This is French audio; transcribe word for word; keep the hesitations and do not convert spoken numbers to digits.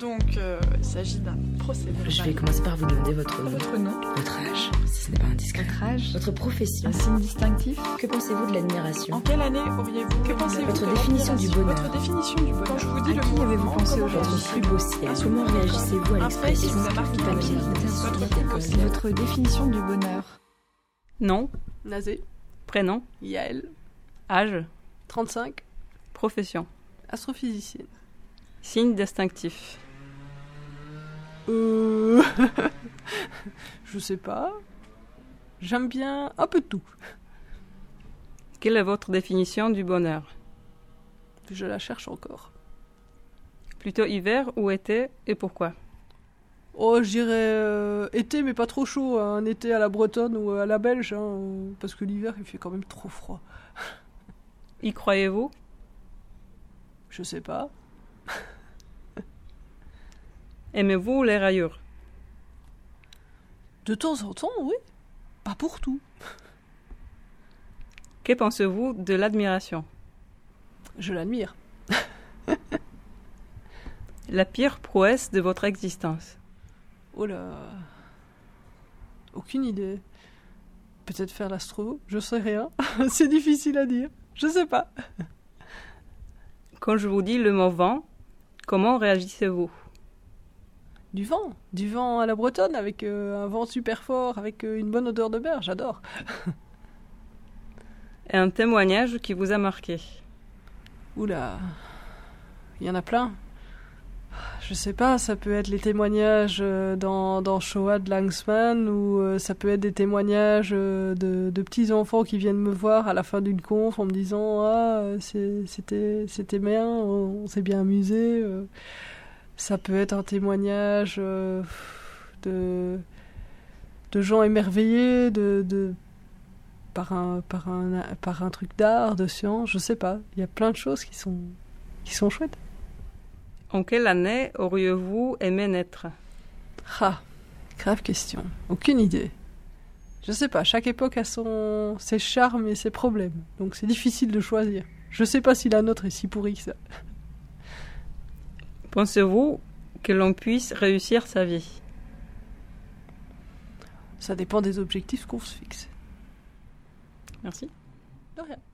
Donc, euh, il s'agit d'un procès verbal. Je vais commencer par vous demander votre nom. Votre nom, Votre âge, si ce n'est pas indiscret. votre âge, Votre profession. un signe distinctif. Que pensez-vous de l'admiration? En quelle année auriez-vous Que pensez-vous Votre de définition du l'admiration? bonheur. Votre définition du bonheur. Quand je vous dis À le qui mot avez-vous vent, pensé comment aujourd'hui? Votre réagissez-vous? plus beau ciel. Un Comment souvenir réagissez-vous à Un fait qui l'expression vous a marqué papier, dans votre vie. littérature, Votre plus beau école. ciel. Votre définition du bonheur. Nom, Nazé, prénom, Yael, âge, trente-cinq, profession, astrophysicienne. signe distinctif. Euh... je sais pas. J'aime bien un peu de tout. Quelle est votre définition du bonheur? Je la cherche encore. Plutôt hiver ou été et pourquoi? Oh, je dirais euh, été, mais pas trop chaud. Hein. Un été à la bretonne ou à la belge. Hein, euh, parce que l'hiver, il fait quand même trop froid. Y croyez-vous? Je sais pas. Aimez-vous les rayures? De temps en temps, oui. Pas pour tout. Que pensez-vous de l'admiration? Je l'admire. La pire prouesse de votre existence? Oh là. Aucune idée. Peut-être faire l'astro, je sais rien. C'est difficile à dire. Je sais pas. Quand je vous dis le mot vent, comment réagissez-vous? Du vent. Du vent à la bretonne avec euh, un vent super fort, avec euh, une bonne odeur de mer, j'adore. Et un témoignage qui vous a marqué? Oula. Il y en a plein. Je sais pas, ça peut être les témoignages euh, dans, dans Shoah de Langsman, ou euh, ça peut être des témoignages euh, de, de petits-enfants qui viennent me voir à la fin d'une conf en me disant « Ah, c'est, c'était, c'était bien, on, on s'est bien amusé. Euh. » Ça peut être un témoignage euh, de, de gens émerveillés de, de, par, un, par, un, par un truc d'art, de science, je sais pas. Il y a plein de choses qui sont, qui sont chouettes. En quelle année auriez-vous aimé naître? Ah, grave question. Aucune idée. Je sais pas, chaque époque a son, ses charmes et ses problèmes. Donc c'est difficile de choisir. Je sais pas si la nôtre est si pourrie que ça. Pensez-vous que l'on puisse réussir sa vie? Ça dépend des objectifs qu'on se fixe. Merci. De rien.